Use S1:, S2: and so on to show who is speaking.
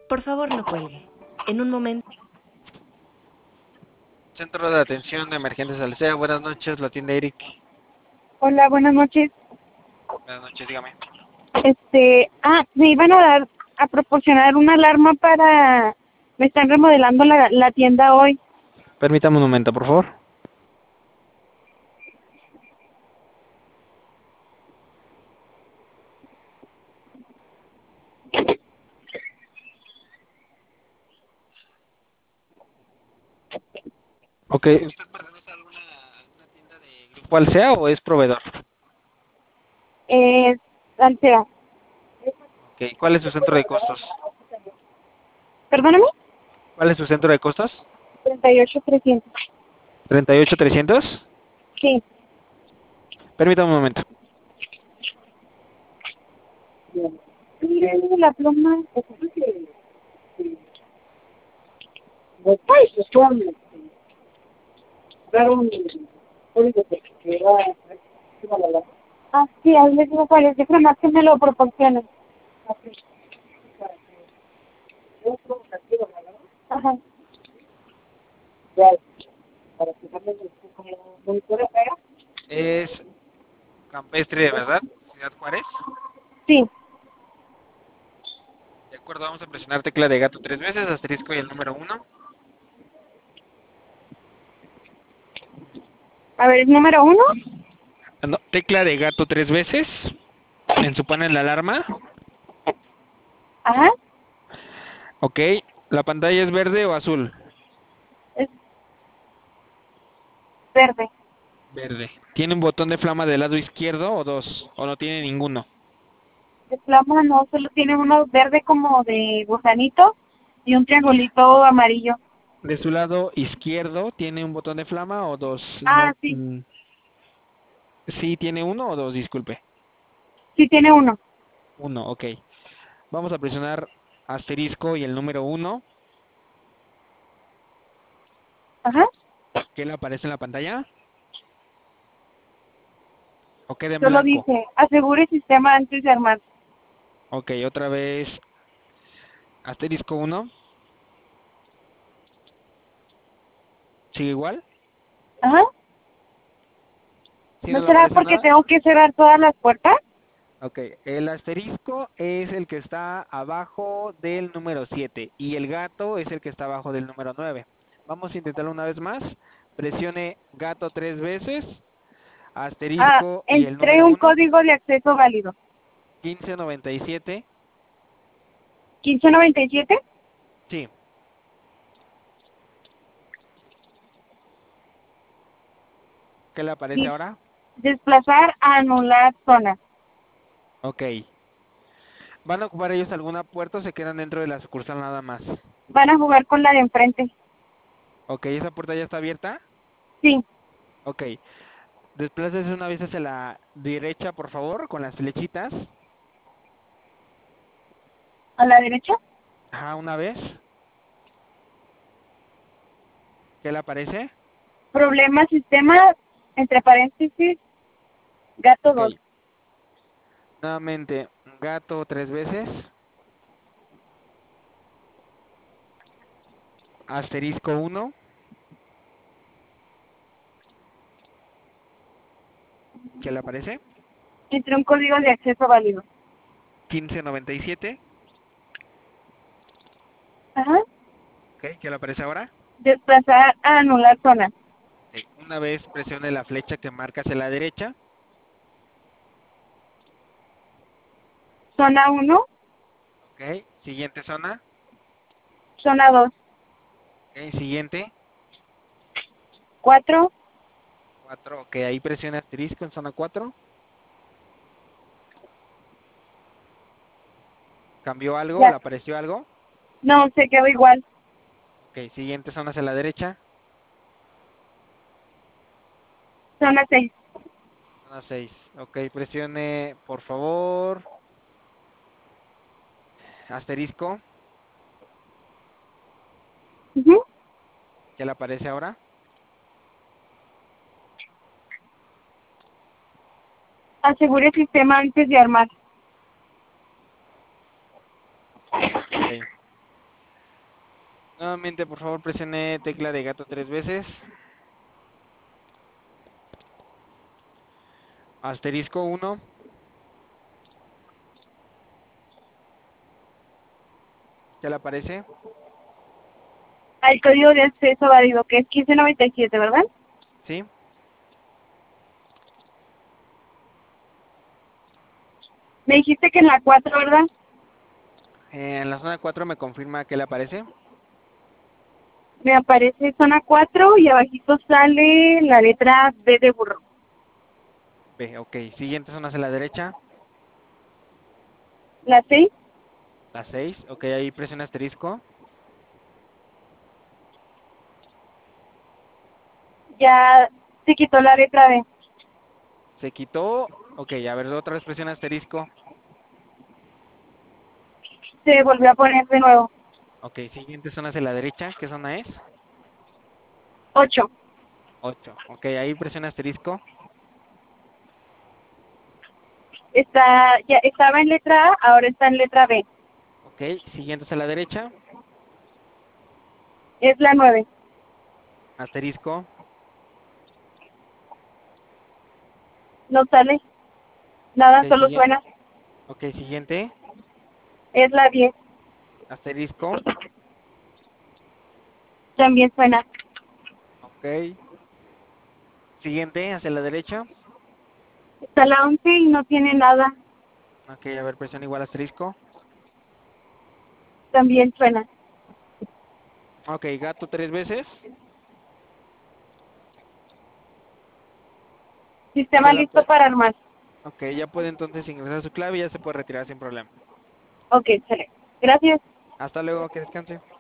S1: Por favor, no cuelgue. En un momento.
S2: Centro de Atención de Emergencias Alsea, buenas noches, la tienda Eric.
S3: Hola, buenas noches.
S2: Buenas noches, dígame.
S3: Me iban a proporcionar una alarma para... Me están remodelando la tienda hoy.
S2: Permítame un momento, por favor. Ok, ¿usted pertenece a alguna tienda de Grupo Alsea o es proveedor?
S3: Altea.
S2: Ok, ¿cuál es su centro de costos?
S3: Perdóname.
S2: ¿Cuál es su centro de costos?
S3: 38,300.
S2: ¿38,300?
S3: Sí.
S2: Permítame un momento.
S3: Mire, la pluma. Sí, ahí les digo cuál es. Déjame más que me lo proporcionen. Ajá.
S2: Es Campestre, de verdad, Ciudad Juárez.
S3: Sí.
S2: De acuerdo, vamos a presionar tecla de gato 3 veces, asterisco y el número 1.
S3: A ver, ¿es número 1?
S2: No, tecla de gato 3 veces en su panel de alarma.
S3: Ajá.
S2: Ok, ¿la pantalla es verde o azul?
S3: Es verde.
S2: Verde. ¿Tiene un botón de flama del lado izquierdo o dos? ¿O no tiene ninguno?
S3: De plama no, solo tiene uno verde como de gusanito y un triangulito amarillo.
S2: ¿De su lado izquierdo tiene un botón de flama o dos? No,
S3: Ah, sí.
S2: sí, tiene uno o dos, disculpe.
S3: Sí tiene uno.
S2: Uno, ok. Vamos a presionar asterisco y el número 1.
S3: Ajá.
S2: ¿Qué le aparece en la pantalla? ¿O queda en
S3: Solo
S2: blanco?
S3: dice, asegure sistema antes de armar.
S2: Ok, otra vez asterisco 1. ¿Sigue igual?
S3: Ajá.
S2: ¿Sí no
S3: ¿No
S2: le
S3: será
S2: aparece
S3: porque
S2: nada?
S3: tengo que cerrar todas las puertas?
S2: Ok, el asterisco es el que está abajo del número 7 y el gato es el que está abajo del número 9. Vamos a intentarlo una vez más. Presione gato 3 veces, asterisco y el
S3: Entré
S2: número
S3: un
S2: 1,
S3: código de acceso válido.
S2: 1597.
S3: 1597.
S2: Sí, ¿qué le aparece
S3: Y
S2: ahora?
S3: desplazar a anular zona.
S2: Ok. ¿Van a ocupar ellos alguna puerta o se quedan dentro de la sucursal nada más?
S3: Van a jugar con la de enfrente.
S2: Ok, ¿esa puerta ya está abierta?
S3: Sí.
S2: Ok. Desplácese una vez hacia la derecha, por favor, con las flechitas.
S3: ¿A la derecha?
S2: Ajá, una vez. ¿Qué le aparece?
S3: Problema sistema, entre paréntesis, gato
S2: Ok.
S3: 2.
S2: Nuevamente, gato 3 veces. Asterisco 1. ¿Qué le aparece?
S3: Entré un código de acceso válido.
S2: 1597.
S3: Ajá.
S2: Ok, ¿qué le aparece ahora?
S3: Desplazar a anular zona.
S2: Ok, una vez presione la flecha que marca hacia la derecha.
S3: Zona 1,
S2: Ok, siguiente zona.
S3: zona 2,
S2: Ok, siguiente.
S3: 4.
S2: 4. Ok, ahí presione asterisco en zona 4. ¿Cambió algo? ¿Le
S3: Ya.
S2: apareció algo?
S3: No, se quedó igual.
S2: Ok, siguiente zona hacia la derecha.
S3: Zona 6.
S2: Zona 6. Ok, presione, por favor, asterisco.
S3: Ujú.
S2: ¿Qué le aparece ahora?
S3: Asegure sistema antes de armar.
S2: Ok. Nuevamente, por favor, presione tecla de gato 3 veces. Asterisco 1. ¿Ya le aparece?
S3: Al código de acceso válido, que es 1597, ¿verdad?
S2: ¿Sí?
S3: Me dijiste que en la 4, ¿verdad?
S2: En la zona 4 me confirma que le aparece.
S3: Me aparece zona 4 y abajito sale la letra B de burro.
S2: B, ok. Siguiente zona hacia la derecha.
S3: La 6,
S2: La 6. Ok, ahí presiona asterisco.
S3: ya se quitó la letra B.
S2: Se quitó. Ok, a ver, otra vez presiona asterisco.
S3: Se volvió a poner de nuevo.
S2: Ok, siguiente zona hacia la derecha. ¿Qué zona es?
S3: 8.
S2: 8. Ok, ahí presiona asterisco.
S3: Ya estaba en letra A, ahora está en letra B.
S2: Ok, siguiente hacia la derecha.
S3: Es la 9.
S2: Asterisco.
S3: No sale
S2: Ok,
S3: nada, solo
S2: siguiente.
S3: suena.
S2: Ok, siguiente.
S3: Es la 10.
S2: Asterisco.
S3: También suena.
S2: Ok. Siguiente hacia la derecha.
S3: Está la 11 y no tiene nada.
S2: Ok, a ver, presiona igual asterisco.
S3: También suena.
S2: Ok, gato 3 veces.
S3: Sistema
S2: Ya la
S3: listo
S2: puede.
S3: para armar.
S2: Ok, ya puede entonces ingresar su clave y ya se puede retirar sin problema.
S3: Ok, excelente. Gracias.
S2: Hasta luego, que descanse.